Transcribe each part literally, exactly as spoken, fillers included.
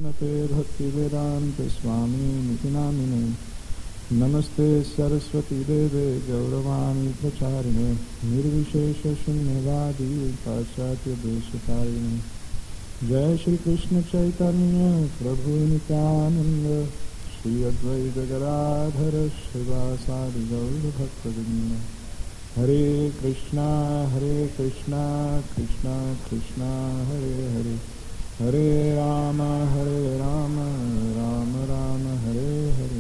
श्रीमते भक्तिवेदांत स्वामी निति नामिने। नमस्ते सरस्वती देवे गौरवाणी प्रचारिणे निर्विशेष शून्यवादी पाश्चात्य देशतारिणे। जय श्री कृष्ण चैतन्य प्रभु नित्यानंद श्री अद्वैत गदाधर श्रीवासादि गौर भक्तवृंद। हरे कृष्णा हरे कृष्णा कृष्णा कृष्णा हरे हरे, हरे राम हरे राम राम राम हरे हरे।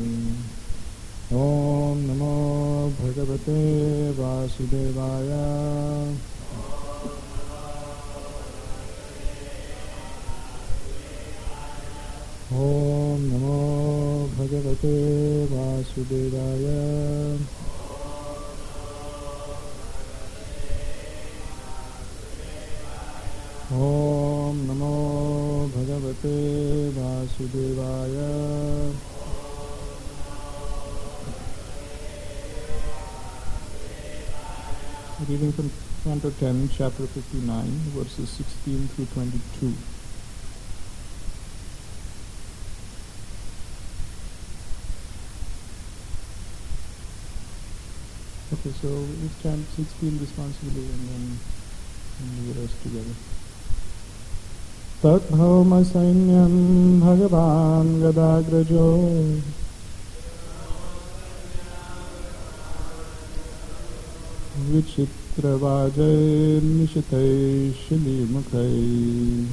ओम नमो भगवते वासुदेवाय। ओम नमो भगवते वासुदेवाय। ओम नमो भगवते वासुदेवाय। Reading from Canto ten, Chapter fifty-nine, verses sixteen through twenty-two. Okay, so let's chant sixteen responsibly and then and the rest together. तद्भौम सैन्यं भगवान् गदाग्रजो विचित्रवाजैर्निशितैः शिलीमुखैः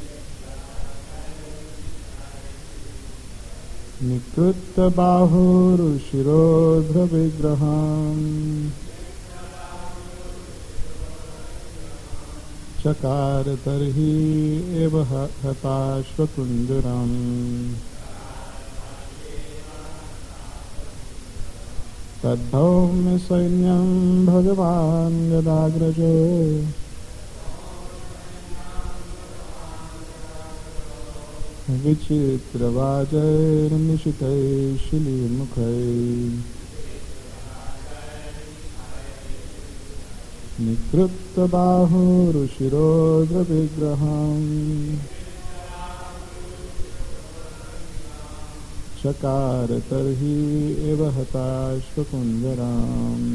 निकृत्य बाहुरुशिरोध्रविग्रहान् चकार तर्हि एव हताश्वकुञ्जरम्। तद्भौम्य सैन्यं भगवान् गदाग्रजो विचित्रवाजैर्निशितैः शिलीमुखैः निकृत्य बाहुरुशिरोध्रविग्रहान् चकार तर्हि एव हताश्वकुञ्जराम्।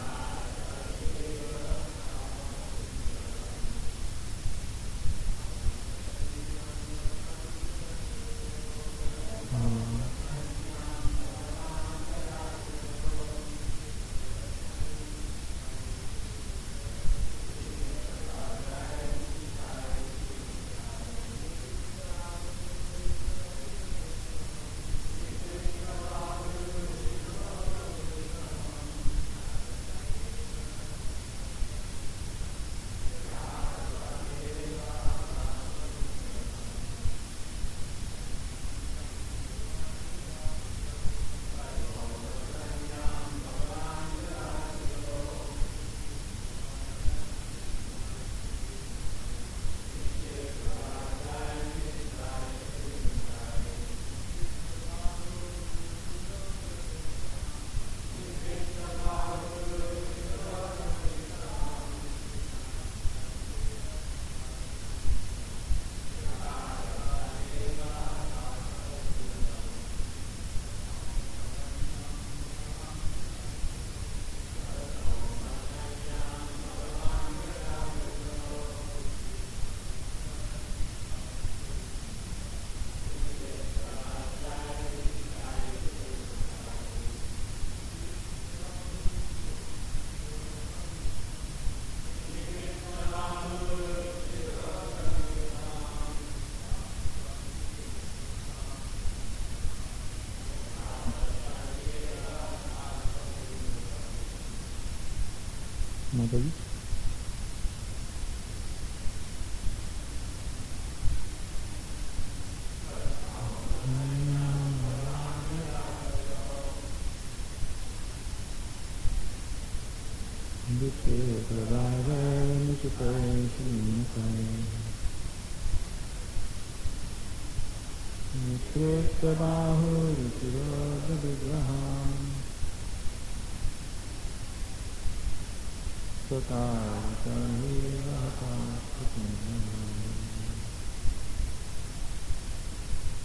Madhavi.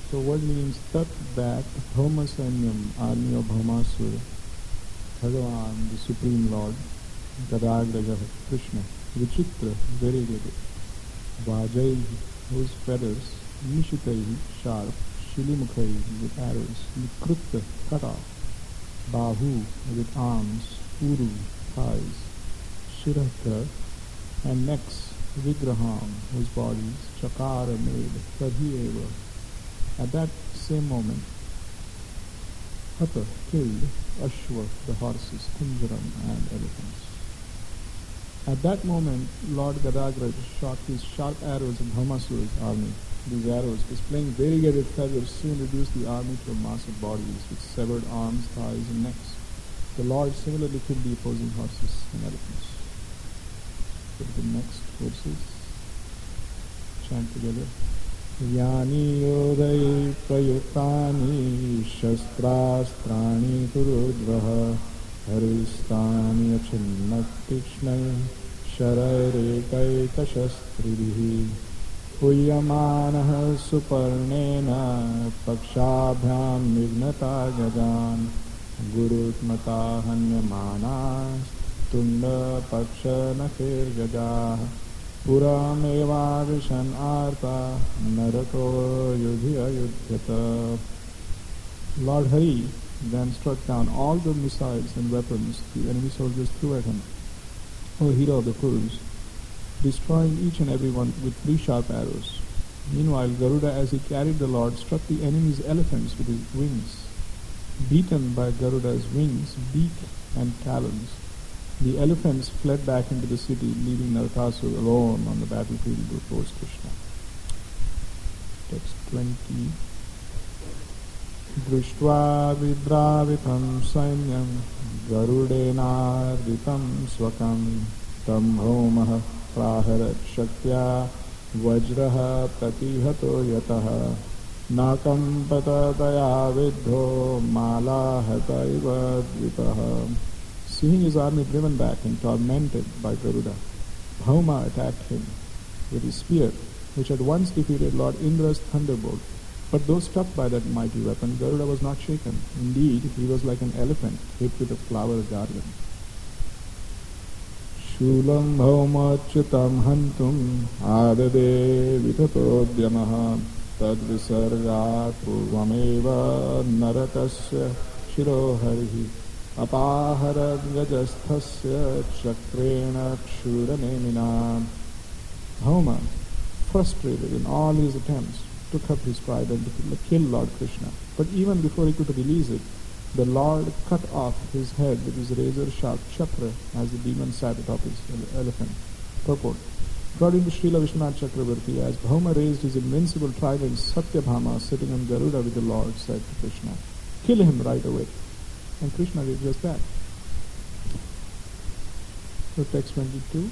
So word means tat that Bhauma Sainyam, army of Bhaumasura, Bhagavan, the Supreme Lord, Gadagraja, Krishna, Vichitra, variegated, Vajai, whose feathers, Nishitai, sharp, Shilimukhai, with arrows, Vikrutta, cut off, Bahu, with arms, Uru, thighs, Shiratra, and necks, Vigraham, whose bodies, Chakara made, Tadhieva. At that same moment, Hata killed Ashwa, the horses, Kunjaram, and elephants. At that moment, Lord Gadagraj shot his sharp arrows at Bhaumasura's army. These arrows, displaying variegated feathers, soon reduced the army to a mass of bodies with severed arms, thighs, and necks. The Lord similarly killed the opposing horses and elephants. Put the next verses. Chant together. Yani yodai prayutani shastrastrani kurudvaha haristani achinnaktishnai sharairekaita shastrivihi Uyamanaha suparnena pakshabhyam mignata gajan gurutmata hanyamanas tunda paksha nakhir gajah Purameva vishan arta narako yudhi ayudhyata. Lord Hari then struck down all the missiles and weapons the enemy soldiers threw at him, O hero of the Kurus, destroying each and every one with three sharp arrows. Meanwhile, Garuda, as he carried the Lord, struck the enemy's elephants with his wings. Beaten by Garuda's wings, beak and talons, the elephants fled back into the city, leaving Narakasura alone on the battlefield towards Krishna. Text twenty. Drishtva vidravitam sainyam garudenarditam swakam tam bhaumaha praharat shaktya vajraha pratihato yataha nakam patadaya vidho malahata iva dvitaha. Seeing his army driven back and tormented by Garuda, Bhauma attacked him with his spear, which had once defeated Lord Indra's thunderbolt. But though struck by that mighty weapon, Garuda was not shaken. Indeed, he was like an elephant hit with a flower garland. Shulam bhaumachyutam hantum adade vitatodhyamaha tadvisargat purvameva narakasya shiroharihi apaharad gajasthasya chakrena kshuranenina. Bhauma, frustrated in all his attempts, took up his trident to kill Lord Krishna. But even before he could release it, the Lord cut off his head with his razor-sharp chakra as the demon sat atop his elephant. Purport. According to Srila Vishwanath Chakravarti, as Bhauma raised his invincible trident, Satyabhama, sitting on Garuda with the Lord, said to Krishna, "Kill him right away." And Krishna did just that. So text twenty-two.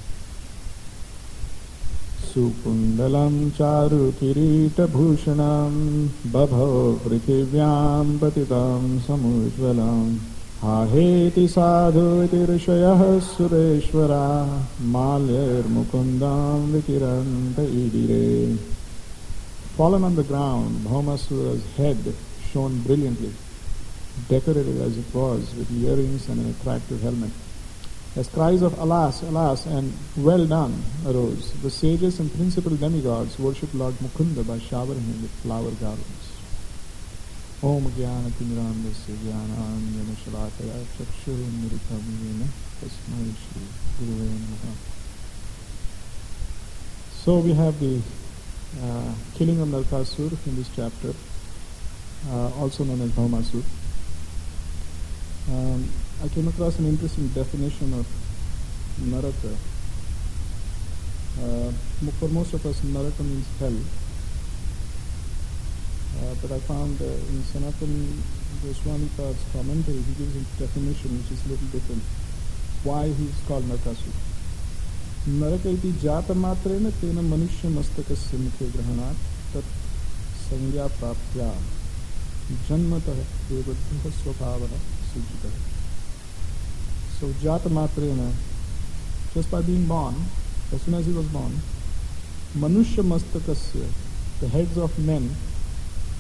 Sukundalam charu kirita bhushanam babho prithivyam patitam samujvalam haheti sadhu iti rishayah sureshwara malyar mukundam vikiranta idire. Fallen on the ground, Bhaumasura's head shone brilliantly, decorated as it was with earrings and an attractive helmet. As cries of "Alas, alas," and "Well done" arose, the sages and principal demigods worshipped Lord Mukunda by showering him with flower garlands. Om Jnana Timirandasya Jnananjana Shalakaya Chakshurumiritam Yena Tasmai Shri Guruve Namaha. So we have the uh, killing of Narakasur in this chapter, uh, also known as Bhaumasur. Um, I came across an interesting definition of Naraka. Uh, for most of us, Naraka means hell. Uh, but I found uh, in Sanatana Goswami Pad's commentary, he gives a definition which is a little different. Why he is called Narakasur. Naraka iti jata matrena tena manushya mastakasya mukhe grahanat tat sangya praptya janmatah devadhuha swabhavaha sujitah. So jata matrena, just by being born, as soon as he was born, manushya mastakasya, the heads of men,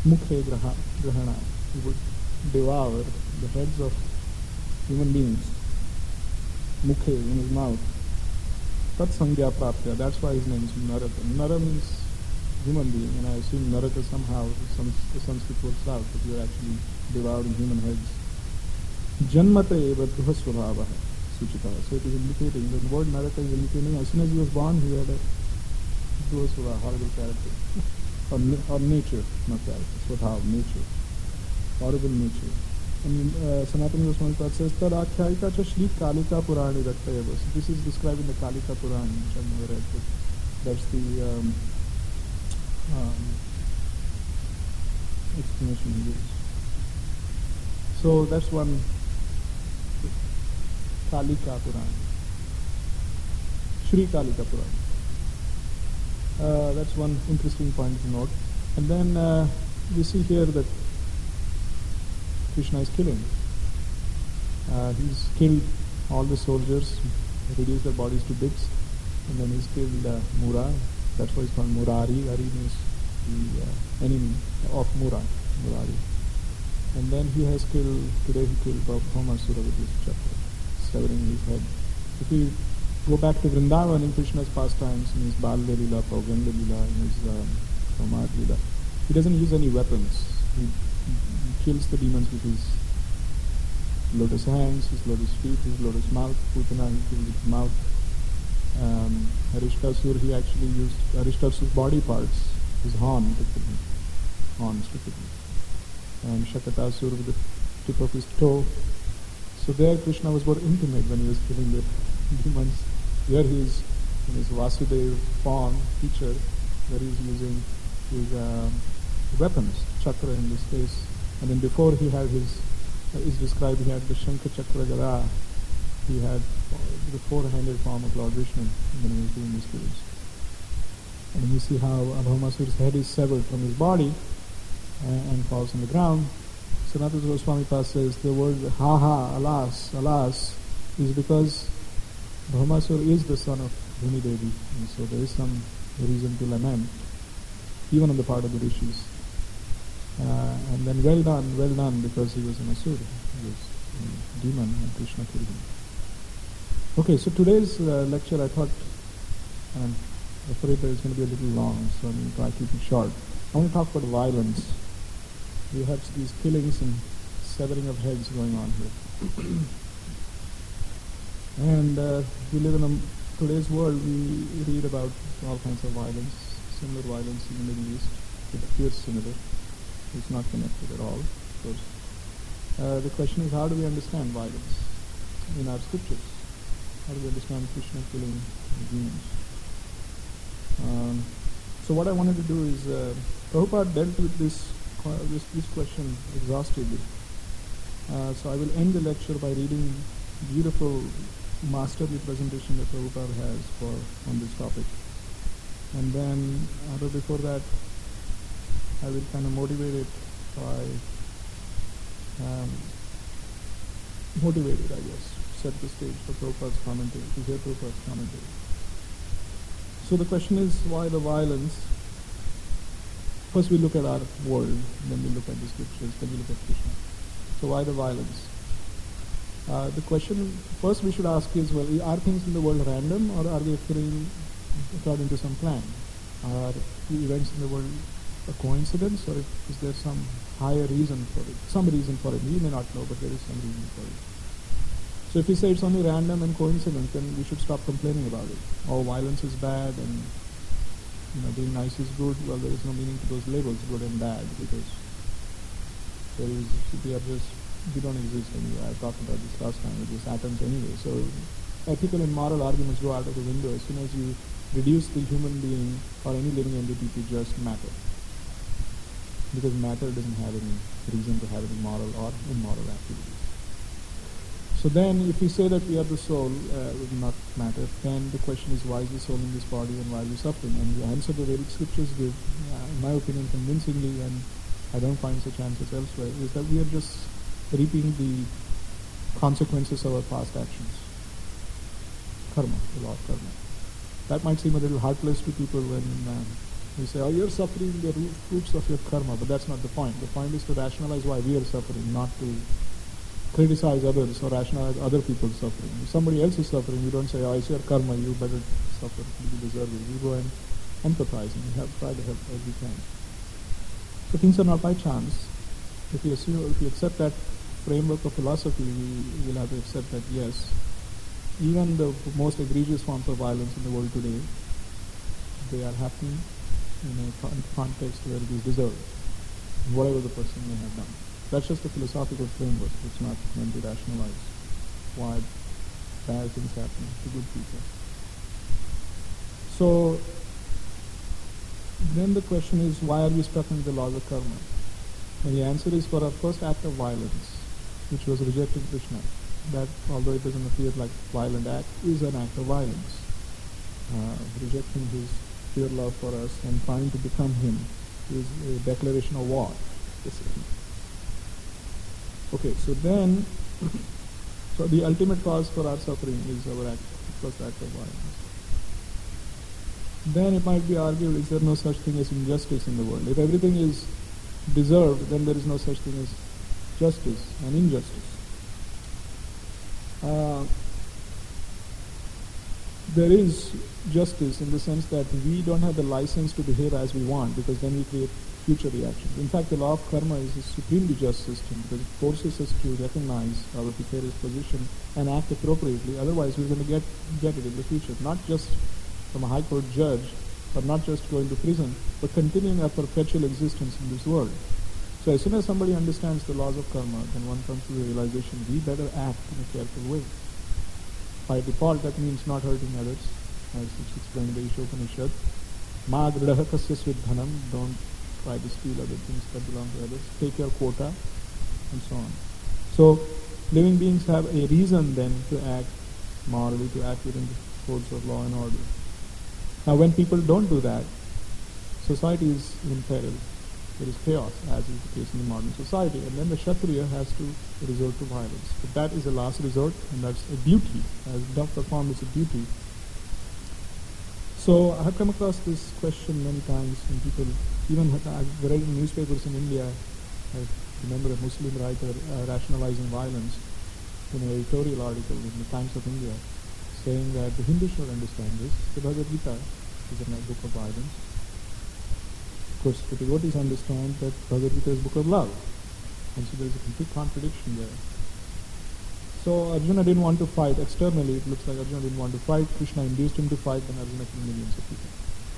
mukhe graha, grahana. He would devour the heads of human beings, mukhe, in his mouth. Tat sangya praptya, that's why his name is Naraka. Nara means human being, and I assume Naraka somehow, some, the Sanskrit works out, that you are actually devouring human heads. Janmata eva dhuhasvabhava suchita. So it is indicating, the word Naraka is indicating, as soon as he was born, he had a dhuhasvabhava, horrible character. or, or nature, not character, svabhava, nature. Horrible nature. And uh, Sanatana Goswami Prabhupada says, Tad Akhyayika cha Shri Kalika Purani Raktayava. So this is describing the Kalika Purana, which I've never read, but that's the um, um, explanation he gives. So that's one Kalika Purana. Shri Kalika Purana. Uh, that's one interesting point to note. And then uh, we see here that Krishna is killing. Uh, he's killed all the soldiers, reduced their bodies to bits, and then he's killed uh, Mura. That's why it's called Murari. Ari means the uh, enemy of Mura, Murari. And then he has killed, today he killed Bhaumasura with his chakra, severing his head. If we go back to Vrindavan in Krishna's pastimes, in his Balya Lila, Pauganda Lila, in his Kamad uh, Lila, he doesn't use any weapons. He, he kills the demons with his lotus hands, his lotus feet, his lotus mouth. Putana he killed with his mouth. Um, Arishtasur, he actually used Arishtasur's body parts, his horn to kill him, horns to kill him. And Shakatasur with the tip of his toe. So there Krishna was more intimate when he was killing the demons. Here he is in his Vasudeva form, feature, where he is using his uh, weapons, chakra in this case. And then before he had his, uh, is described, he had the Shankha Chakra Gada. He had the four-handed form of Lord Vishnu when he was doing these kills. And you see how Bhaumasur's head is severed from his body and, and falls on the ground. Sanatana Goswami Pad says the word ha ha, alas, alas, is because Bhaumasura is the son of Bhumi Devi, and so there is some reason to lament, even on the part of the rishis. Uh, and then well done, well done, because he was an asura, he was a demon, and Krishna killed him. Okay, so today's uh, lecture, I thought, I'm afraid that it's going to be a little long, so I'm going to try to keep it short. I want to talk about violence. We have these killings and severing of heads going on here. And uh, we live in a, today's world, we read about all kinds of violence, similar violence in the Middle East. It appears similar. It's not connected at all, of course. Uh, the question is, how do we understand violence in our scriptures? How do we understand Krishna killing demons? Um, so what I wanted to do is, uh, Prabhupada dealt with this, uh, this, this question exhaustively. Uh, so I will end the lecture by reading beautiful masterly presentation that Prabhupada has for on this topic. And then, although before that, I will kind of motivate it by, um, motivate it, I guess, set the stage for Prabhupada's commentary, to hear Prabhupada's commentary. So the question is, why the violence? First we look at our world, then we look at the scriptures, then we look at Krishna. So why the violence? Uh, the question first we should ask is, well, are things in the world random, or are they occurring according to some plan? Are the events in the world a coincidence, or is there some higher reason for it? Some reason for it. We may not know, but there is some reason for it. So if we say it's only random and coincidence, then we should stop complaining about it. Oh, violence is bad, and you know, being nice is good. Well, there is no meaning to those labels, good and bad, because there is we are just we don't exist anyway. I talked about this last time. We're just atoms anyway. So ethical and moral arguments go out of the window as soon as you reduce the human being or any living entity to just matter. Because matter doesn't have any reason to have any moral or immoral activities. So then, if we say that we are the soul, uh, not matter, then the question is, why is the soul in this body and why are we suffering? And the answer the Vedic scriptures give, uh, in my opinion, convincingly, and I don't find such answers elsewhere, is that we are just reaping the consequences of our past actions. Karma, the law of karma. That might seem a little heartless to people when uh, You say, oh, you're suffering the root, fruits of your karma, but that's not the point. The point is to rationalize why we are suffering, not to criticize others or rationalize other people's suffering. If somebody else is suffering, you don't say, oh, it's your karma, you better suffer, you deserve it. You go and empathize and help, try to help as you can. So things are not by chance. If you assume, if you accept that framework of philosophy, we will have to accept that yes, even the most egregious forms of violence in the world today, they are happening in a con- context where it is deserved, whatever the person may have done. That's just a philosophical framework. It's not meant to rationalize why bad things happen to good people. So then the question is, why are we stuck in the laws of karma? And the answer is for our first act of violence, which was rejecting Krishna. That, although it doesn't appear like a violent act, is an act of violence. Uh, rejecting his pure love for us and trying to become him is a declaration of war, basically. Okay, so then, so the ultimate cause for our suffering is our act, first act of violence. Then it might be argued, is there no such thing as injustice in the world? If everything is deserved, then there is no such thing as justice and injustice. Uh, there is justice in the sense that we don't have the license to behave as we want, because then we create future reactions. In fact, the law of karma is a supremely just system because it forces us to recognize our precarious position and act appropriately. Otherwise, we're going to get get it in the future, not just from a high court judge, or not just going to prison, but continuing our perpetual existence in this world. So as soon as somebody understands the laws of karma, then one comes to the realization we better act in a careful way. By default, that means not hurting others, as it's explained in the Ishopanishad. Ma dridaha kasya svidhanam, don't try to steal other things that belong to others. Take your quota, and so on. So living beings have a reason then to act morally, to act within the codes of law and order. Now when people don't do that, society is in peril. There is chaos, as is the case in the modern society, and then the Kshatriya has to resort to violence. But that is a last resort, and that's a duty. As done performed, it's a duty. So I have come across this question many times when people, even I've read in newspapers in India, I remember a Muslim writer uh, rationalizing violence in an editorial article in the Times of India, saying that the Hindu should understand this. The Bhagavad Gita is a book of violence. Of course, the devotees understand that Bhagavad Gita is a book of love, and so there is a complete contradiction there. So Arjuna didn't want to fight. Externally, it looks like Arjuna didn't want to fight. Krishna induced him to fight, and Arjuna killed millions of people.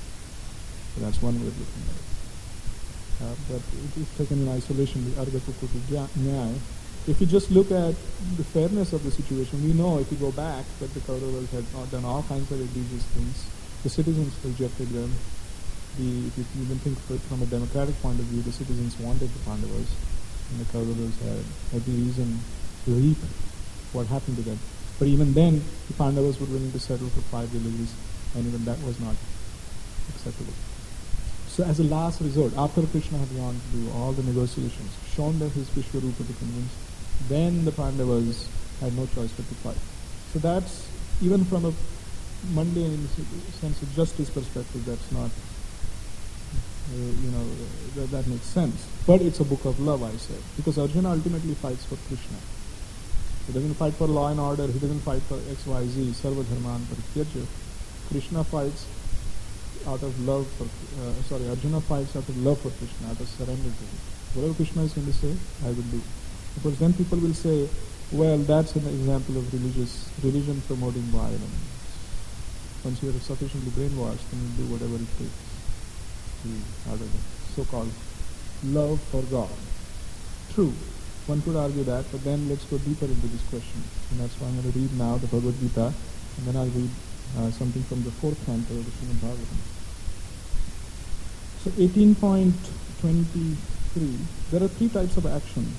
So that's one way of looking at it. Uh, but it is taken in isolation, the Arga Kukuti Nyaya. If you just look at the fairness of the situation, we know if you go back that the Kauravas had done all kinds of egregious things. The citizens rejected them. The, if you even think of it from a democratic point of view, the citizens wanted the Pandavas, and the Kauravas had every reason to reap what happened to them. But even then, the Pandavas were willing to settle for five villages, and even that was not acceptable. So as a last resort, after Krishna had gone to do all the negotiations, shown them his Vishwarupa to convince, then the Pandavas had no choice but to fight. So that's, even from a mundane sense of justice perspective, that's not, uh, you know, uh, that, that makes sense. But it's a book of love, I say, because Arjuna ultimately fights for Krishna. He doesn't fight for law and order, he doesn't fight for X Y Z, Sarva Dharman Parityajya. Krishna fights out of love for, uh, sorry, Arjuna fights out of love for Krishna, out of surrender to him. Whatever Krishna is going to say, I will do. Because then people will say, well, that's an example of religious, religion promoting violence. Once you are sufficiently brainwashed, then you do whatever it takes to, out of the so-called love for God. True, one could argue that, but then let's go deeper into this question. And that's why I'm going to read now the Bhagavad Gita, and then I'll read uh, something from the fourth canto of the Srimad Bhagavatam. So eighteen point twenty-three, there are three types of action.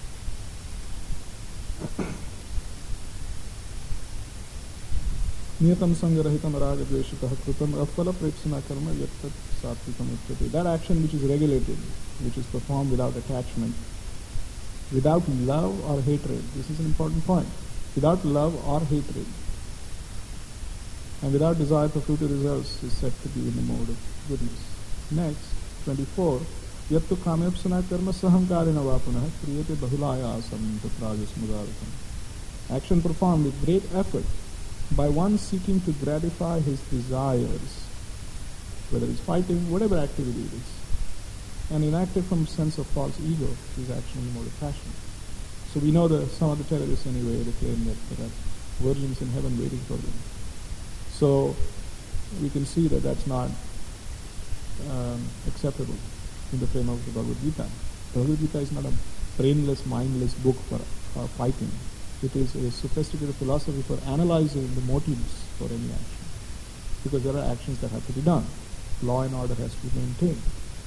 Niyatam sangarahitam ragadveshitah kritam afala prepsana karma yattat satvikam uchyate. That action which is regulated, which is performed without attachment, without love or hatred. This is an important point. Without love or hatred, and without desire for future results, is said to be in the mode of goodness. Next, twenty-four. Yattu kamyapsana karma sahamkarina vapunah kriyate bahulayasam tatrajasmudartham. Action performed with great effort by one seeking to gratify his desires, whether it's fighting, whatever activity it is, and enacted from sense of false ego, is action in the mode of passion. So we know that some of the terrorists anyway, they claim that there are virgins in heaven waiting for them. So we can see that that's not um, acceptable in the frame of the Bhagavad Gita. The Bhagavad Gita is not a brainless, mindless book for uh, fighting. It is a sophisticated philosophy for analyzing the motives for any action, because there are actions that have to be done. Law and order has to be maintained.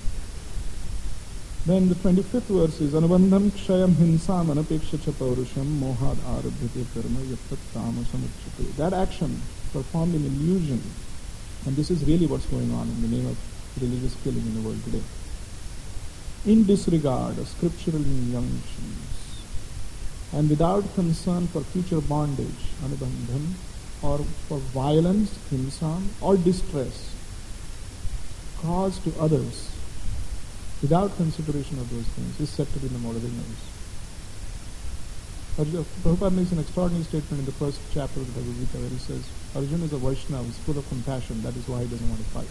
Then the twenty-fifth verse is Anubandham kshayam hinsam anapeksha cha paurusham mohad arabhyate karma yattat tamasam uchyate. That action performed in illusion, and this is really what's going on in the name of religious killing in the world today. In disregard of scriptural injunctions and without concern for future bondage, anubandham, or for violence, hinsam, or distress caused to others, without consideration of those things, is said to be in the mode of ignorance. Arjuna, Prabhupada makes an extraordinary statement in the first chapter of the Bhagavad Gita where he says, Arjuna is a Vaishnava, he's full of compassion, that is why he doesn't want to fight.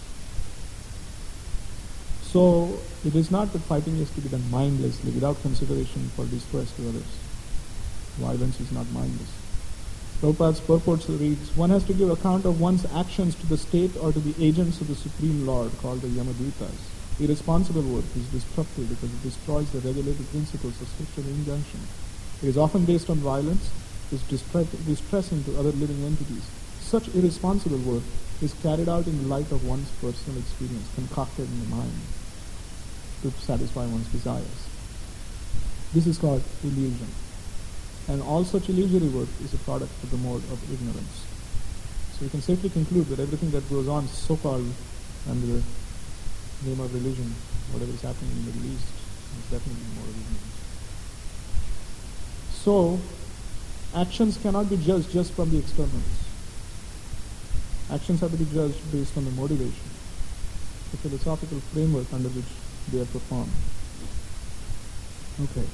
So, it is not that fighting is to be done mindlessly, without consideration for distress to others. Violence is not mindless. Prabhupada's purport reads, one has to give account of one's actions to the state or to the agents of the Supreme Lord, called the Yamadutas. Irresponsible work is destructive because it destroys the regulated principles of scriptural injunction. It is often based on violence, is distressing to other living entities. Such irresponsible work is carried out in light of one's personal experience, concocted in the mind to satisfy one's desires. This is called illusion. And all such illusory work is a product of the mode of ignorance. So we can safely conclude that everything that goes on so-called under the name of religion, whatever is happening in the Middle East, is definitely more of ignorance. So, actions cannot be judged just from the externals. Actions have to be judged based on the motivation, the philosophical framework under which they are performed. Okay.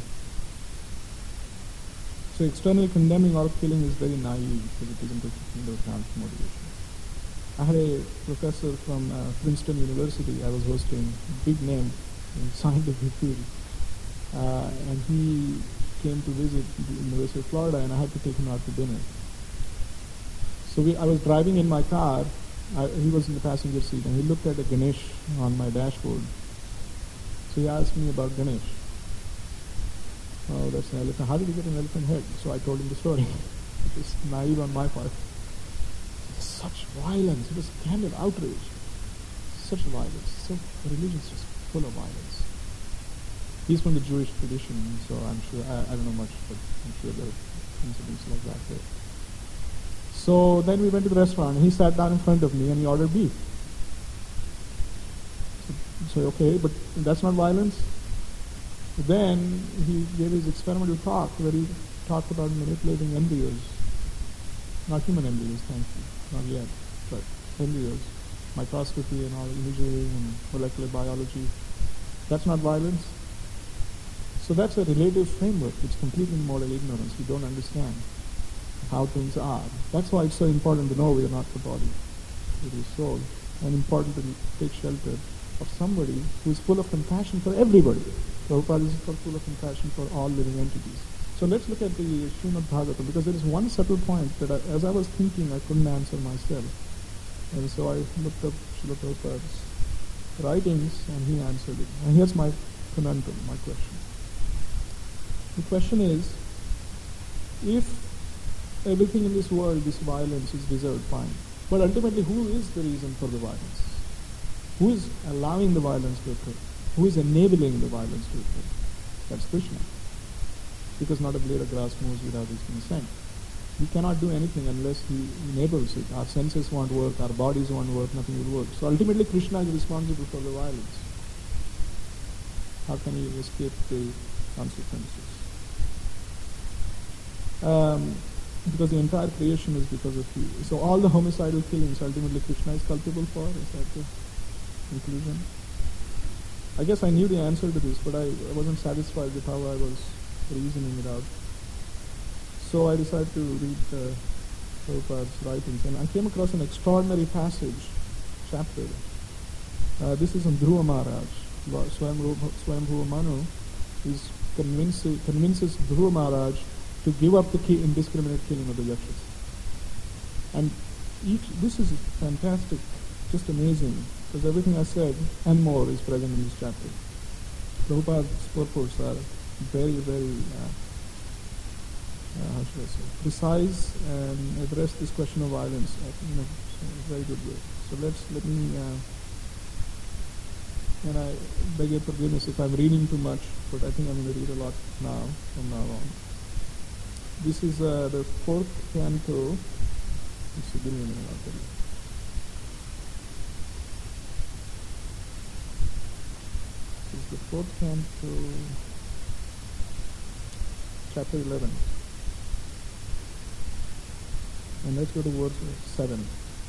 So externally condemning or killing is very naive because it isn't taking into account motivation. I had a professor from uh, Princeton University I was hosting, big name in scientific field, uh, and he came to visit the University of Florida, and I had to take him out to dinner. So we, I was driving in my car, I, he was in the passenger seat, and he looked at a Ganesh on my dashboard. So he asked me about Ganesh. Oh, that's an elephant. How did you get an elephant head? So I told him the story. It was naive on my part. Such violence, it was candid outrage. Such violence, so religion is just full of violence. He's from the Jewish tradition, so I'm sure, I, I don't know much, but I'm sure there are incidents like that there. So then we went to the restaurant, and he sat down in front of me and he ordered beef. So, so okay, but that's not violence? Then he gave his experimental talk where he talked about manipulating embryos. Not human embryos, thank you. Not yet, but embryos, microscopy and all, imaging and molecular biology. That's not violence. So that's a relative framework. It's completely moral ignorance. We don't understand how things are. That's why it's so important to know we are not the body, it is soul, and important to take shelter of somebody who is full of compassion for everybody. Prabhupada is full of compassion for all living entities. So let's look at the Srimad Bhagavatam, because there is one subtle point that I, as I was thinking I couldn't answer myself. And so I looked up Srila Prabhupada's writings and he answered it. And here's my conundrum, my question. The question is, if everything in this world, this violence is deserved, fine. But ultimately, who is the reason for the violence? Who is allowing the violence to occur? Who is enabling the violence to occur? That's Krishna. Because not a blade of grass moves without his consent. We cannot do anything unless he enables it. Our senses won't work, our bodies won't work, nothing will work. So ultimately Krishna is responsible for the violence. How can he escape the consequences? Um, because the entire creation is because of you. So all the homicidal killings ultimately Krishna is culpable for? Is that the conclusion? I guess I knew the answer to this, but I, I wasn't satisfied with how I was reasoning it out. So I decided to read uh, Prabhupada's writings, and I came across an extraordinary passage, chapter. Uh, this is on Dhruva Maharaj. Swayambhuva Manu is convinces, convinces Dhruva Maharaj to give up the ki- indiscriminate killing of the yakshas. And each, this is fantastic, just amazing, because everything I said and more is present in this chapter. Prabhupada's purports are very, very, uh, uh, how should I say, precise and address this question of violence in a very good way. So let's, let me, uh, and I beg your forgiveness if I'm reading too much, but I think I'm going to read a lot now, from now on. This is uh, the fourth canto. Let's see, give me a minute, I'll tell you. This is the fourth canto, chapter eleven. And let's go to verse seven.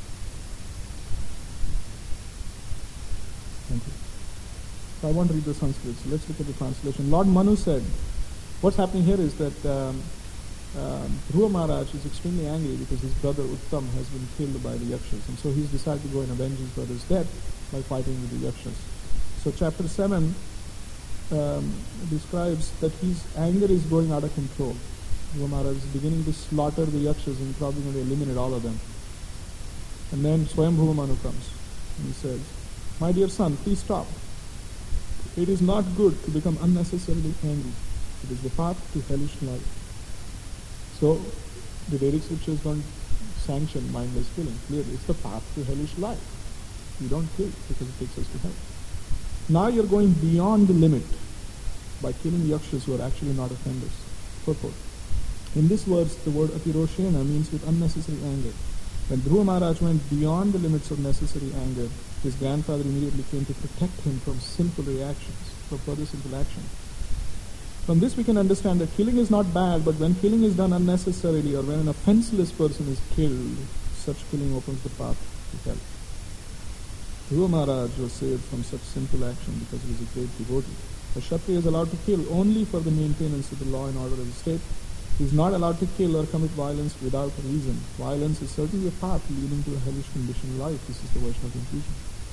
Thank you. So I won't read the Sanskrit, so let's look at the translation. Lord Manu said, what's happening here is that um, um, Dhruva Maharaj is extremely angry because his brother Uttam has been killed by the Yakshas, and so he's decided to go and avenge his brother's death by fighting with the Yakshas. So chapter seven um, describes that his anger is going out of control. Dhruva Maharaj is beginning to slaughter the Yakshas and probably going to eliminate all of them. And then Swayambhuva Manu comes and he says, my dear son, please stop. It is not good to become unnecessarily angry. It is the path to hellish life. So, the Vedic scriptures don't sanction mindless killing. Clearly, it's the path to hellish life. You don't kill because it takes us to hell. Now you're going beyond the limit by killing yakshas who are actually not offenders. Purport. In this verse, the word atiroshena means with unnecessary anger. When Dhruva Maharaj went beyond the limits of necessary anger, his grandfather immediately came to protect him from sinful reactions, from further sinful action. From this we can understand that killing is not bad, but when killing is done unnecessarily or when an offenseless person is killed, such killing opens the path to hell. Dhruva Maharaj was saved from such sinful action because he was a great devotee. A Kshatriya is allowed to kill only for the maintenance of the law and order of the state. He is not allowed to kill or commit violence without reason. Violence is certainly a path leading to a hellish conditioned life. This is the Vaishnava conclusion.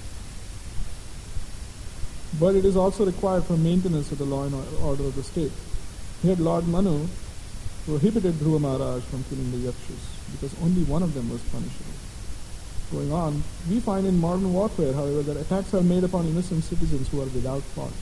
But it is also required for maintenance of the law and order of the state. Here Lord Manu prohibited Dhruva Maharaj from killing the Yakshas because only one of them was punishable. Going on, we find in modern warfare, however, that attacks are made upon innocent citizens who are without fault.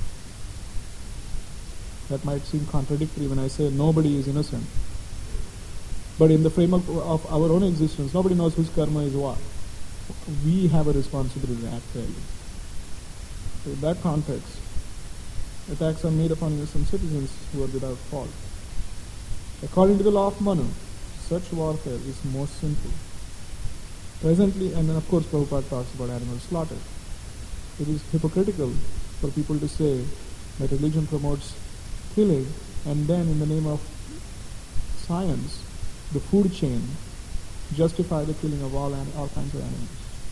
That might seem contradictory when I say nobody is innocent. But in the framework of our own existence, nobody knows whose karma is what. We have a responsibility to act fairly. So in that context, attacks are made upon innocent citizens who are without fault. According to the law of Manu, such warfare is most sinful. Presently, and then of course Prabhupada talks about animal slaughter. It is hypocritical for people to say that religion promotes killing, and then in the name of science, the food chain, justify the killing of all, all kinds of animals.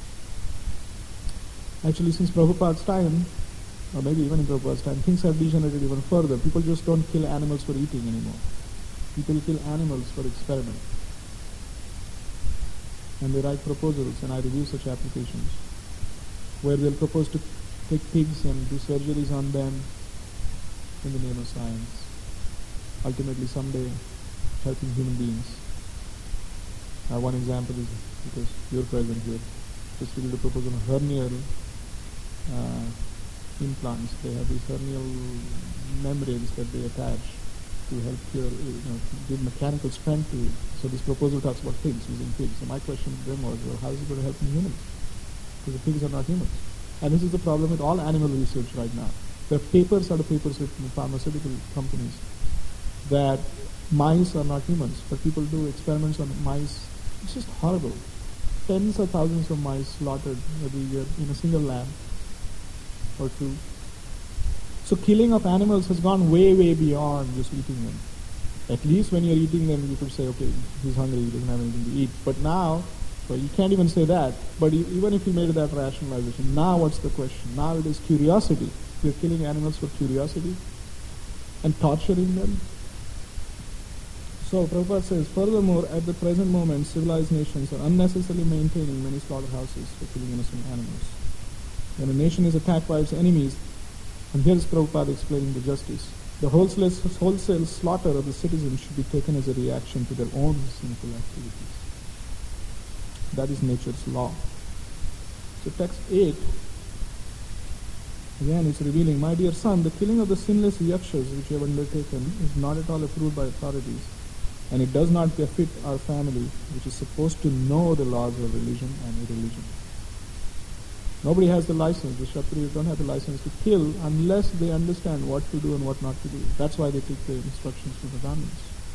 Actually, since Prabhupada's time, or maybe even in Prabhupada's time, things have degenerated even further. People just don't kill animals for eating anymore. People kill animals for experiment. And they write proposals, and I review such applications, where they'll propose to take pigs and do surgeries on them in the name of science, ultimately someday helping human beings. Uh, one example is, because you're present here, just to do the proposal of hernial uh, implants. They have these hernial membranes that they attach to help cure, you know, give mechanical strength to it. So this proposal talks about pigs, using pigs. So my question to them was, well, how is it going to help humans? Because the pigs are not humans. And this is the problem with all animal research right now. The papers are the papers written in pharmaceutical companies that mice are not humans, but people do experiments on mice. It's just horrible. Tens of thousands of mice slaughtered every year in a single lab or two. So killing of animals has gone way, way beyond just eating them. At least when you're eating them, you could say, okay, he's hungry, he doesn't have anything to eat. But now, well, you can't even say that. But even if you made that rationalization, now what's the question? Now it is curiosity. We are killing animals for curiosity and torturing them. So Prabhupada says, furthermore, at the present moment, civilized nations are unnecessarily maintaining many slaughterhouses for killing innocent animals. When a nation is attacked by its enemies, and here is Prabhupada explaining the justice, the wholesale, wholesale slaughter of the citizens should be taken as a reaction to their own sinful activities. That is nature's law. So text eight, again is revealing, my dear son, the killing of the sinless yakshas which you have undertaken is not at all approved by authorities, and it does not befit our family, which is supposed to know the laws of religion and irreligion. Nobody has the license. The Kshatriyas don't have the license to kill unless they understand what to do and what not to do. That's why they take the instructions from the Brahmins.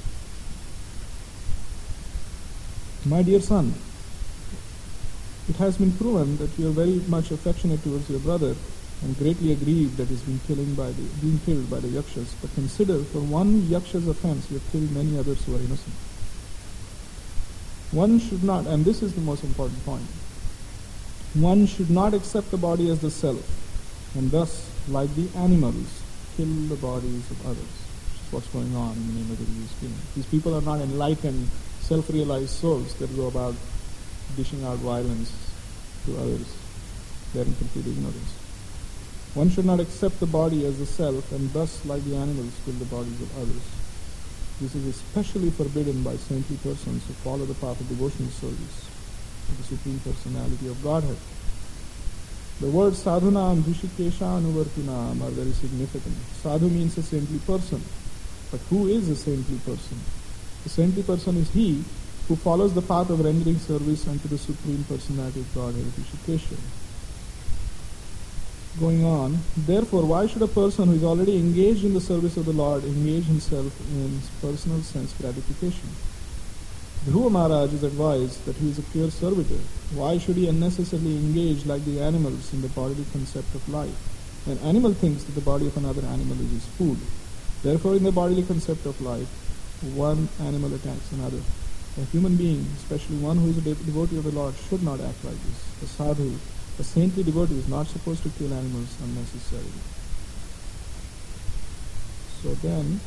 My dear son, it has been proven that you are very much affectionate towards your brother and greatly aggrieved that he is being, killing by the, being killed by the yakshas. But consider, for one yaksha's offense, you have killed many others who are innocent. One should not, and this is the most important point, one should not accept the body as the self, and thus, like the animals, kill the bodies of others. Which is what's going on in the name of the religious killing. These people are not enlightened, self-realized souls that go about dishing out violence to others. They are in complete ignorance. One should not accept the body as the self, and thus, like the animals, kill the bodies of others. This is especially forbidden by saintly persons who follow the path of devotional service to the Supreme Personality of Godhead. The words sadhunam, dhishikesha, anuvartinam are very significant. Sadhu means a saintly person. But who is a saintly person? The saintly person is he who follows the path of rendering service unto the Supreme Personality of Godhead, Dhishikesha. Going on, therefore, why should a person who is already engaged in the service of the Lord engage himself in personal sense gratification? Dhruva Maharaj is advised that he is a pure servitor. Why should he unnecessarily engage like the animals in the bodily concept of life? An animal thinks that the body of another animal is his food. Therefore, in the bodily concept of life, one animal attacks another. A human being, especially one who is a de- devotee of the Lord, should not act like this. A sadhu, a saintly devotee, is not supposed to kill animals unnecessarily. So then,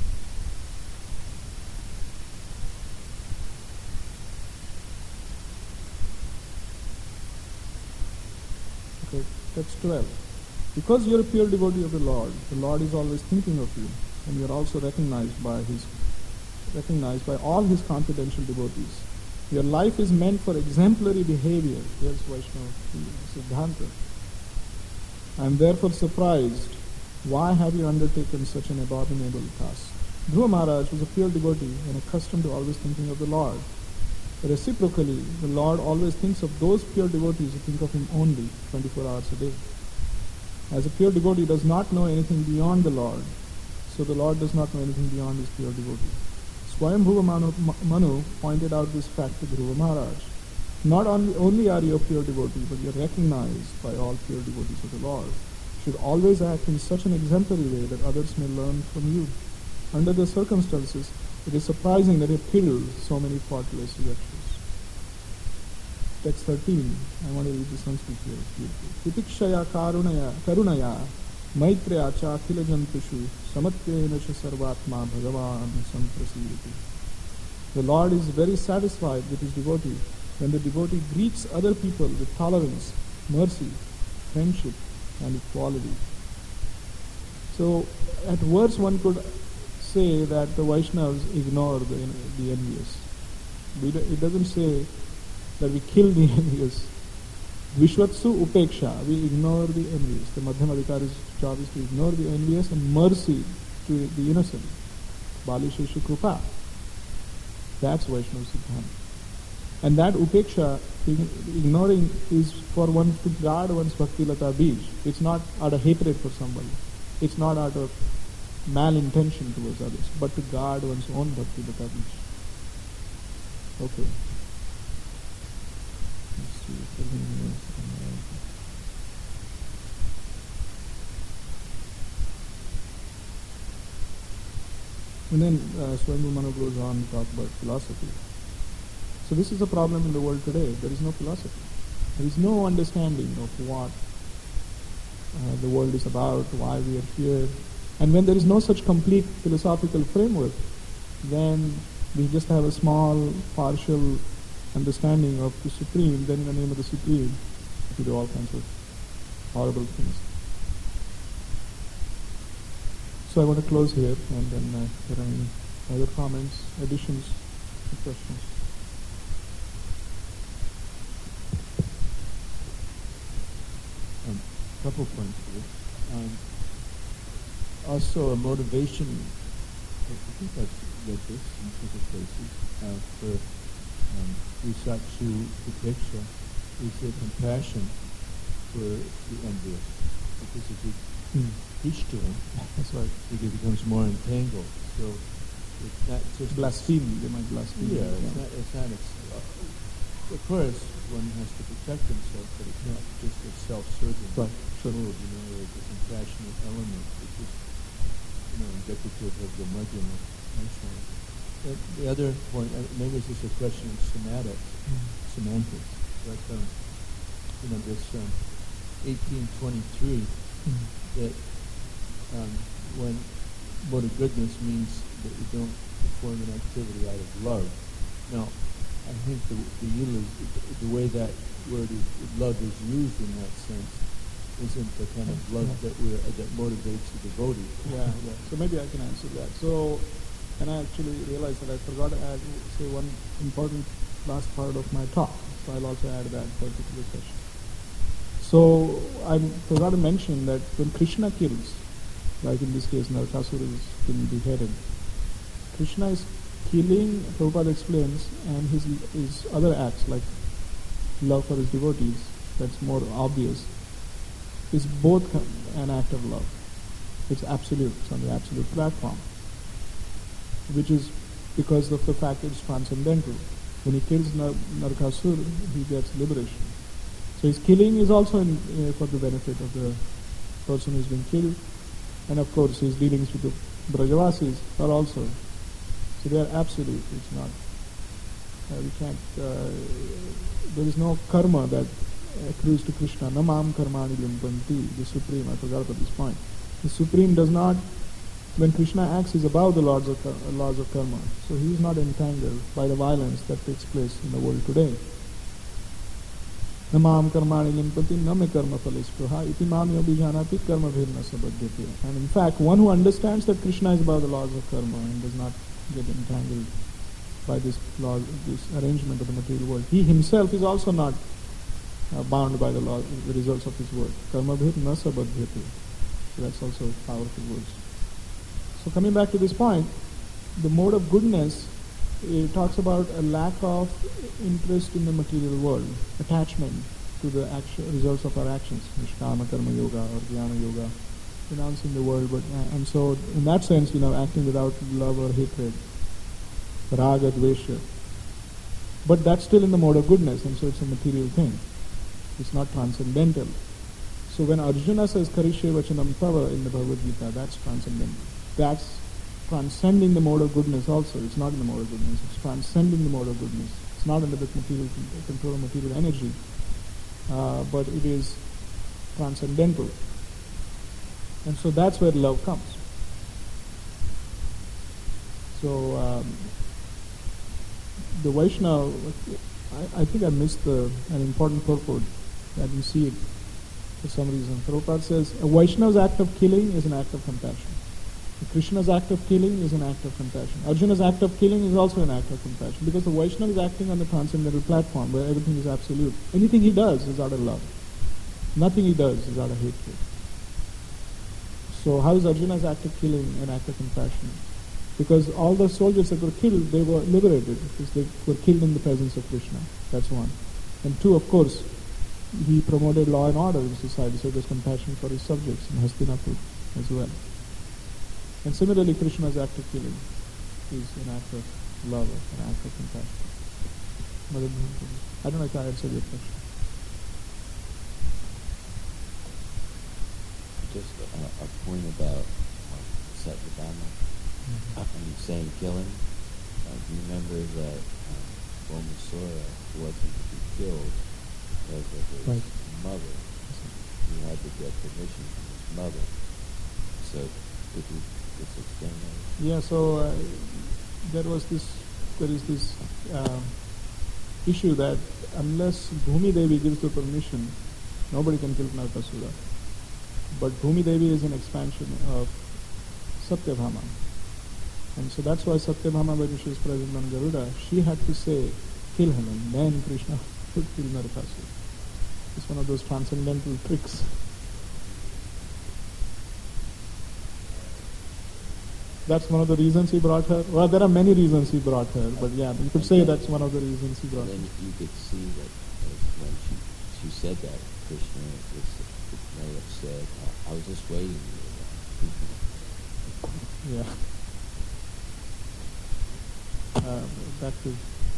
okay, text twelve. Because you are a pure devotee of the Lord, the Lord is always thinking of you, and you are also recognized by his recognized by all his confidential devotees. Your life is meant for exemplary behavior. Here's Vaishnava Siddhanta. I am therefore surprised. Why have you undertaken such an abominable task? Dhruva Maharaj was a pure devotee and accustomed to always thinking of the Lord. Reciprocally, the Lord always thinks of those pure devotees who think of him only twenty-four hours a day. As a pure devotee does not know anything beyond the Lord, so the Lord does not know anything beyond his pure devotee. Swayambhuva Manu, Manu pointed out this fact to Dhruva Maharaj. Not only, only are you a pure devotee, but you are recognized by all pure devotees of the Lord. You should always act in such an exemplary way that others may learn from you. Under the circumstances, it is surprising that you have killed so many faultless yakshas. Text thirteen. I want to read the Sanskrit here. It's beautiful. Titikshaya karunaya karunaya Maitreya cha akhila jantushu samatvena cha sarvatma bhagavan samprasidati. The Lord is very satisfied with his devotee when the devotee greets other people with tolerance, mercy, friendship, and equality. So, at worst one could say that the Vaishnavas ignore the, the envious. We do, it doesn't say that we kill the envious. Vishwatsu upeksha, we ignore the envious. The Madhyama Adhikari's job is to ignore the envious and mercy to the innocent. Bali Shesha Krupa. That's Vaishnava Siddhanta. And that upeksha, ignoring, is for one to guard one's bhakti lata bij. It's not out of hatred for somebody. It's not out of malintention towards others, but to guard one's own bhakti lata bij. Okay. Let's see if there's anything else. And then uh, Swayambhu Manu goes on to talk about philosophy. So this is a problem in the world today. There is no philosophy. There is no understanding of what uh, the world is about, why we are here. And when there is no such complete philosophical framework, then we just have a small, partial understanding of the Supreme, then in the name of the Supreme, we do all kinds of horrible things. So I want to close here, and then uh, if there are any other comments, additions, or questions. Um, couple points here. Um, also, a motivation, I think I've read this in several places, uh, for um, Usatsu Upeksha is the compassion for the envious. Because if you Hmm. teach to him, That's right. it becomes more entangled. So it's not just Blaspheme, they might blaspheme. Yeah, it's not. It's not. It's, uh, of course, one has to protect himself, but it's not just a self-serving Right, sure. move. You know, or the compassionate element, which is, you know, indicative of the Madhyama. The, the other point, uh, maybe it's just a question of semantics, Mm. semantics, but um, you know, this um, eighteen twenty-three. Mm. That um, when mode of goodness means that you don't perform an activity out of love. Now, I think the the, util- the way that word is, love is used in that sense isn't the kind of love Yeah. that we that motivates the devotee. Yeah, yeah. So maybe I can answer that. So, and I actually realized that I forgot to add, say, one important last part of my talk. So I'll also add that particular session. So I forgot to mention that when Krishna kills, like in this case, Narakasura is being beheaded, Krishna is killing, Prabhupada explains, and his his other acts like love for his devotees, that's more obvious, is both an act of love. It's absolute, it's on the absolute platform, which is because of the fact it's transcendental. When he kills Nar- Narakasura, he gets liberation. So his killing is also in, uh, for the benefit of the person who's been killed, and of course his dealings with the Brajavasis are also. So they are absolute. It's not. Uh, we can't. Uh, there is no karma that accrues to Krishna. Namam karmani limpanti. The Supreme. I forgot about this point. The Supreme does not. When Krishna acts, is above the laws of uh, laws of karma. So he is not entangled by the violence that takes place in the world today. Namam karmani limpati name karma phalispraha iti mam yabhijanati karma bhirna sabadhyate. And in fact, one who understands that Krishna is above the laws of karma and does not get entangled by this law, this arrangement of the material world, he himself is also not uh, bound by the law, the results of his work. Karma bhirna sabadhyate. So that's also powerful words. So coming back to this point, the mode of goodness, it talks about a lack of interest in the material world, attachment to the action, results of our actions, Nishkama Karma Yoga or Jnana Yoga, renouncing the world. But uh, and so in that sense, you know, acting without love or hatred, raga, dvesha. But that's still in the mode of goodness, and so it's a material thing. It's not transcendental. So when Arjuna says Karishe Vachanam Tava in the Bhagavad Gita, that's transcendental. That's transcending the mode of goodness also. It's not in the mode of goodness. It's transcending the mode of goodness. It's not under the material control of material energy, uh, but it is transcendental. And so that's where love comes. So um, the Vaishnava, I, I think I missed the, an important purport. I didn't see it for some reason. Prabhupada says a Vaishnava's act of killing is an act of compassion. Krishna's act of killing is an act of compassion. Arjuna's act of killing is also an act of compassion, because the Vaishnava is acting on the transcendental platform where everything is absolute. Anything he does is out of love. Nothing he does is out of hatred. So how is Arjuna's act of killing an act of compassion? Because all the soldiers that were killed, they were liberated because they were killed in the presence of Krishna. That's one. And two, of course, he promoted law and order in society, so there's compassion for his subjects in Hastinapur as well. And similarly, Krishna's act of killing is an act of love, an act of compassion. I don't know if I answered your question. Just a, a point about um, Satyabhama. Mm-hmm. When you saying killing, uh, do you remember that um, Bomasura wasn't to be killed because of his right. mother? he had to get permission from his mother. So could you just explain that? Yeah, so uh, there was this, there is this um, issue that unless Bhumi Devi gives the permission, nobody can kill Narakasura. But Bhumi Devi is an expansion of Satyabhama. And so that's why Satyabhama, when she is present on Garuda, she had to say, kill him, and then Krishna would kill Narakasura. It's one of those transcendental tricks. That's one of the reasons he brought her. Well, there are many reasons he brought her, but yeah, you could say that's one of the reasons he brought her. And then you could see that uh, when she she said that, Krishna was very upset. I, I was just waiting. Yeah. Uh, back to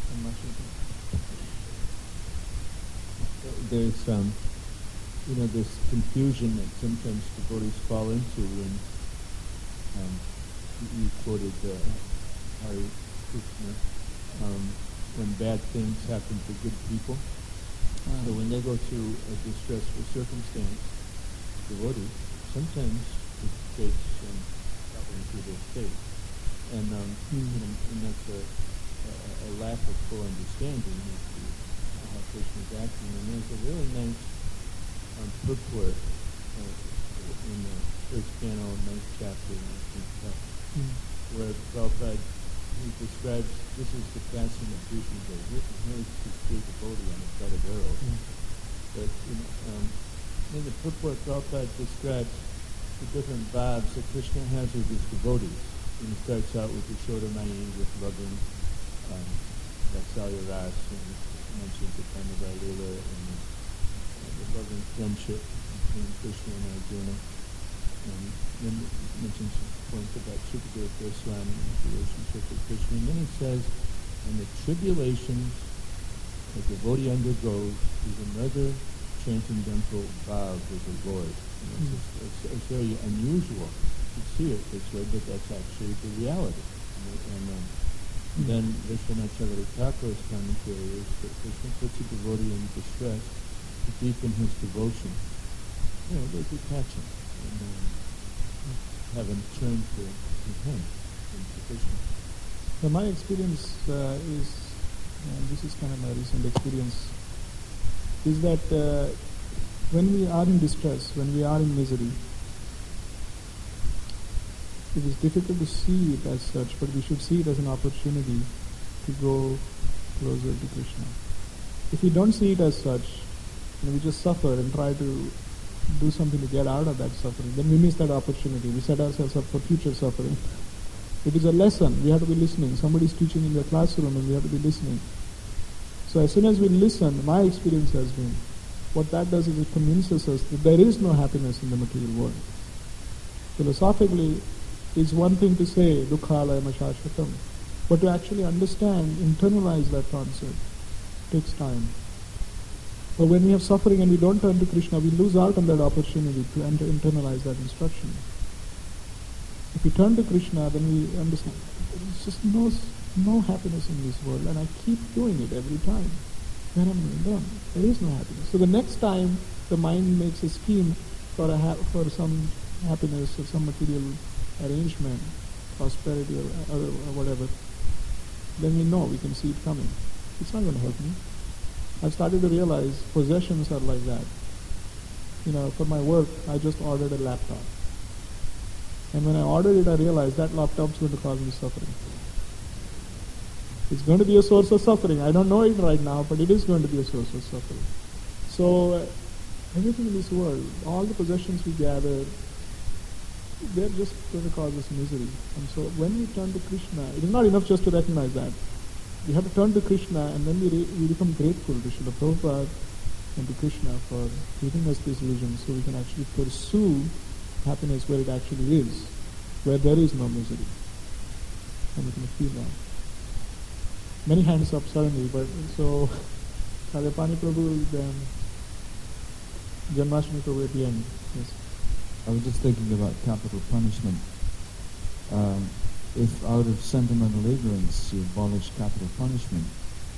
There's, um, you know, this confusion that sometimes devotees fall into when um, you quoted uh, Hare Krishna, um, when bad things happen to good people. Uh, so when they go through a distressful circumstance, devotee, sometimes it creates some suffering through their state. And, um, mm-hmm. you know, and that's a, a, a lack of full understanding of the, how Krishna is acting. And there's a really nice um, purport uh, in the first canto, ninth chapter, nineteenth chapter, mm-hmm. where Prabhupada, he describes, this is the passing of Krishna, here's his great devotee on a bed of arrows. Mm-hmm. But you know, um, in the purport, Prabhupada describes the different vibes that Krishna has with his devotees. And he starts out with Yashoda Mayi, with loving um, Vatsalya Ras, and mentions the time of Leela and the, uh, the loving friendship between Krishna and Arjuna. And then he mentions points about Sukadeva Goswami and his relationship with Krishna. And then he says, and the tribulations a devotee undergoes is another transcendental vow with the Lord. You know, mm-hmm. it's, it's, it's very unusual to see it this way, but that's actually the reality. And, and um, mm-hmm. then Vishwanath Chakravarti Thakur's commentary is that Krishna puts a devotee in distress to deepen his devotion. You know, they detach him and um, have him turn to, to him and to Krishna. So my experience uh, is, and this is kind of my recent experience, is that uh, when we are in distress, when we are in misery, it is difficult to see it as such, but we should see it as an opportunity to go closer to Krishna. If we don't see it as such, and we just suffer and try to do something to get out of that suffering, then we miss that opportunity. We set ourselves up for future suffering. It is a lesson. We have to be listening. Somebody's teaching in the classroom and we have to be listening. So as soon as we listen, my experience has been, what that does is it convinces us that there is no happiness in the material world. Philosophically, it's one thing to say, dukkhalayam ashashvatam, but to actually understand, internalize that concept, takes time. But when we have suffering and we don't turn to Krishna, we lose out on that opportunity to enter, internalize that instruction. If we turn to Krishna, then we understand, there's just no, no happiness in this world, and I keep doing it every time. Where am I going? There is no happiness. So the next time the mind makes a scheme for a ha- for some happiness or some material arrangement, prosperity or, or, or whatever, then we know, we can see it coming. It's not going to help me. I've started to realize possessions are like that. You know, for my work, I just ordered a laptop. And when I ordered it, I realized that laptop's going to cause me suffering. It's going to be a source of suffering. I don't know it right now, but it is going to be a source of suffering. So, uh, everything in this world, all the possessions we gather, they're just going to cause us misery. And so when we turn to Krishna, it is not enough just to recognize that. We have to turn to Krishna, and then we, re- we become grateful to Srila Prabhupada and to Krishna for giving us this vision so we can actually pursue happiness where it actually is, where there is no misery. And we can feel that. Many hands up suddenly, but so Kalyapani Prabhu, then Janmashtami Prabhu at the end. Yes. I was just thinking about capital punishment. Um, if out of sentimental ignorance you abolish capital punishment,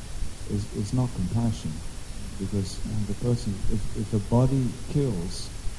is it's not compassion, because the person, if, if a body kills,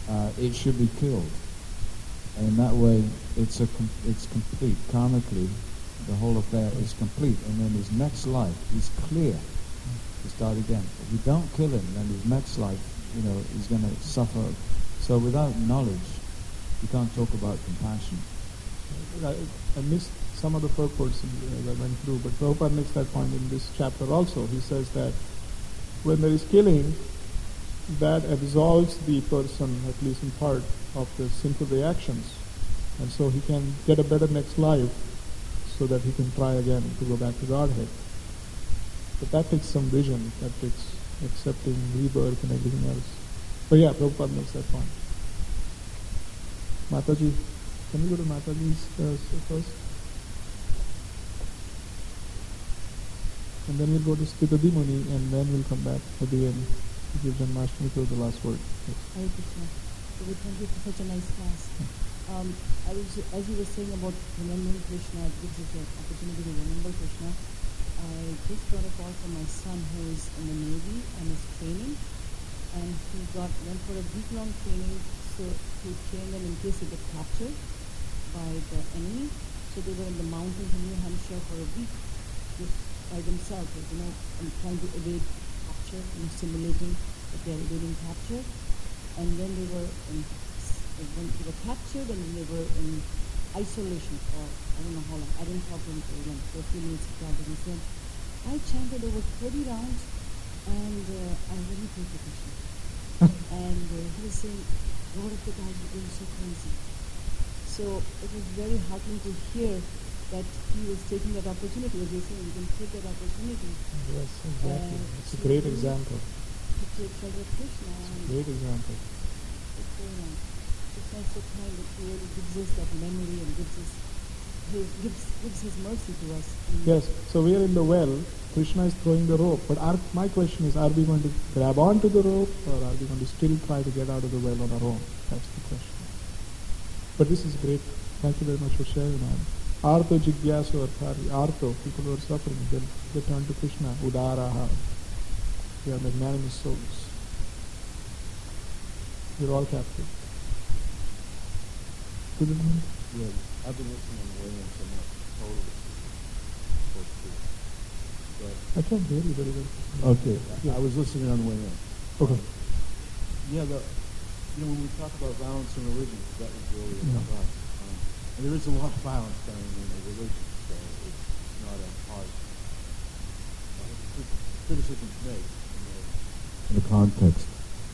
uh, it should be killed. And in that way, it's a com- it's complete. Karmically, the whole affair is complete. And then his next life, he's clear to start again. If you don't kill him, then his next life, you know, is going to suffer. So without knowledge, you can't talk about compassion. I, I missed some of the purports uh, that went through, but Prabhupada makes that point in this chapter also. He says that when there is killing, that absolves the person, at least in part, of the sinful reactions. And so he can get a better next life so that he can try again to go back to Godhead. But that takes some vision, that takes accepting rebirth and everything else. But yeah, Prabhupada makes that point. Mataji, can we go to Mataji's uh, first? And then we'll go to Sthitadi Muni, and then we'll come back at the end to give Janmashtami to the last word. Yes. Hare Krishna. So thank you for such a nice class. Um, I was, as you were saying about remembering Krishna, it gives us an opportunity to remember Krishna. I just got a call from my son who is in the Navy and is training, and he got went for a week-long training so to train them in case they get captured by the enemy. So they were in the mountains in New Hampshire for a week, just by themselves, you know, and trying to evade capture, you know, simulating that they are evading capture. And then they were in, when they were captured, and then they were in isolation for I don't know how long. I didn't talk to him for long, for a few minutes after that. He said, I chanted over thirty rounds, and uh, I really prayed for Krishna. And uh, he was saying, Lord of the guys were going so crazy. So it was very heartening to hear that he was taking that opportunity. As you saying, you can take that opportunity. Yes, exactly. Uh, it's a great example. To take shelter of Krishna. And Great example. it's very nice. Krishna is so kind that he really gives us that memory and gives us his, gives, gives his mercy to us. And Yes, so we are in the well. Krishna is throwing the rope. But our, my question is, are we going to grab onto the rope, or are we going to still try to get out of the well on our own? That's the question. But this is great. Thank you very much for sharing that. Arto jigyasu arthari. Arto, people who are suffering, they, they turn to Krishna. Udaraha. They are magnanimous souls. We're all captive. Good evening. Yeah, I've been listening on the way in, so I'm not totally close to it. But, I can't hear you very well. okay, Yeah. I was listening on the way in. Okay. Yeah, the, you know, when we talk about violence in religion, that was really Yeah. about us. Um, and there is a lot of violence down in the religion, so it's not a hard uh, criticism to make. You know, In the context.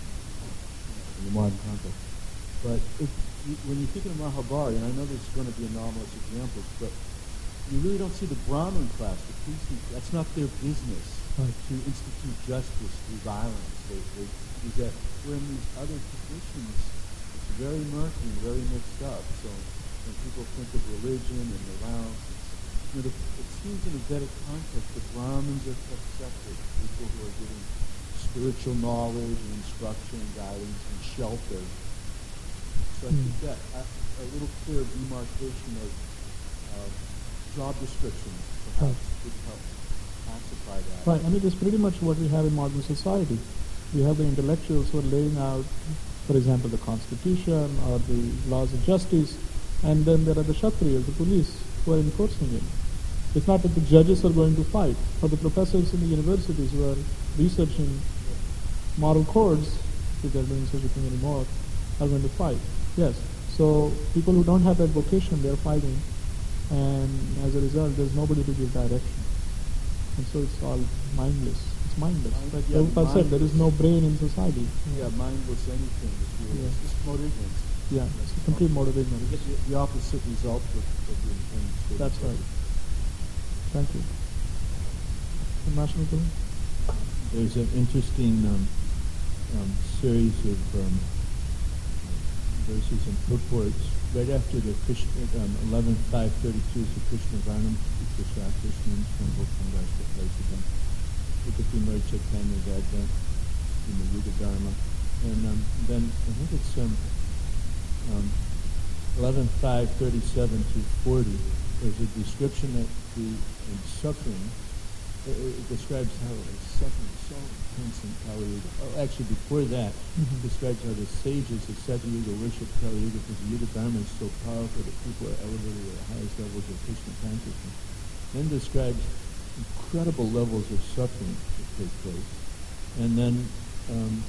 in the modern context. But if you, when you're thinking of Mahabharata, and I know there's going to be anomalous examples, but you really don't see the Brahmin class, the priestly, that's not their business Right. to institute justice through violence. They, they do that. Where in these other traditions, it's very murky and very mixed up. So when people think of religion and the violence, it's, you know, the, it seems in a Vedic context the Brahmins are kept separate, people who are giving spiritual knowledge and instruction and guidance and shelter. So I think that a, a little clear demarcation of uh, job descriptions perhaps would help pacify that. Right, I mean, it's pretty much what we have in modern society. We have the intellectuals who are laying out, for example, the constitution or the laws of justice, and then there are the Kshatriyas, the police, who are enforcing it. It's not that the judges are going to fight, or the professors in the universities who are researching moral codes, if they're doing such a thing anymore, are going to fight. Yes, so people who don't have that vocation, they're fighting, and as a result, there's nobody to give direction. And so it's all mindless. It's mindless. Mind- Like yeah, Prabhupada said, there is no brain in society. Yeah, mindless anything is really, Yeah. it's just mode ignorance. Yeah, it's a complete mode of You ignorance. get the, the opposite result of, of the intended state. That's of right. Thank you. National Guru? There's an interesting um, um, series of um, verses and purports. Right after the Krishna, um, eleven five thirty-two is the Krishna Varnam, Krishna Krishna, Sambho Kangashta Plaisagam, Ukati Mercha Kanya Gadya, in the Yuga Dharma. And um, then I think it's um, um, eleven five thirty-seven to forty. There's a description that the in suffering it, it describes how the suffering is so intense in Kali Yuga. Oh, actually, before that, Mhm. it describes how the sages of Satya Yuga worship Kali Yuga because the Yuga Dharma is so powerful that people are elevated at the highest levels of Krishna consciousness. Then describes incredible levels of suffering that take place. And then um,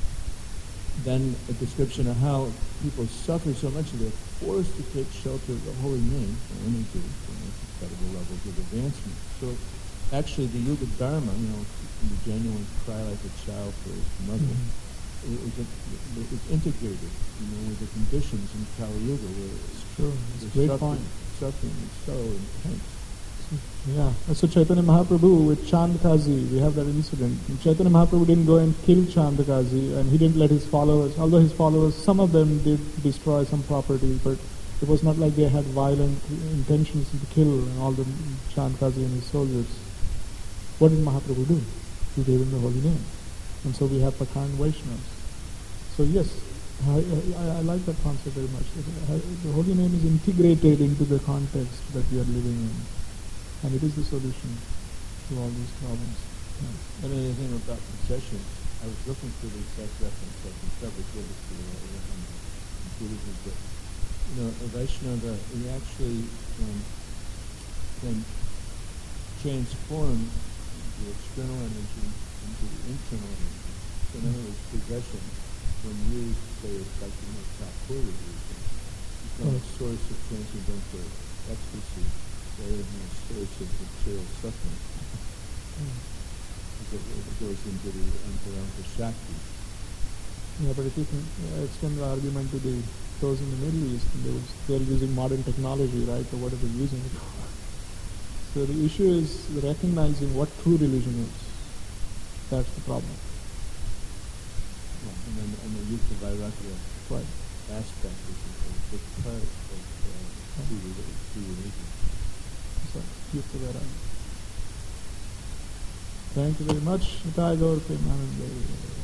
then a description of how people suffer so much that they're forced to take shelter of the holy name, or any group, and that's incredible levels of advancement. So actually the Yuga Dharma, you know, the genuine cry like a child for his mother, Mhm. is, is, is integrated, you know, with the conditions in Kali Yuga where It's true. It's the a great suffering, point. suffering is so intense. Yeah. So Chaitanya Mahaprabhu with Chandakazi, we have that incident. Chaitanya Mahaprabhu didn't go and kill Chandakazi, and he didn't let his followers, although his followers, some of them did destroy some properties, but it was not like they had violent intentions to kill all the Chandakazi and his soldiers. What did Mahaprabhu do? He gave him the holy name. And so we have Pathan Vaishnavas. So yes, I, I, I like that concept very much. The holy name is integrated into the context that we are living in. And it is the solution to all these problems. Yeah. And another thing about possession, I was looking for the exact reference, I can probably give it to you uh, in Buddhism, but, you know, a Vaishnava, he actually um, can transform the external energy into the internal energy. So in other words, possession, when used, say, like in the Thakur religion, become a source of transcendental ecstasy rather than a source of material suffering. Mm. It, it goes into the Antaranta Shakti. Yeah, but if you can uh, extend the argument to the those in the Middle East, they was, they're using modern technology, right, or whatever they're using it for. So the issue is recognizing what true religion is. That's the problem. Yeah, and then and the use of Vairagya Right. aspect is a big part of uh, true, reli- true religion. So, you figure that out. Thank you very much. Jai Gaur Premanande.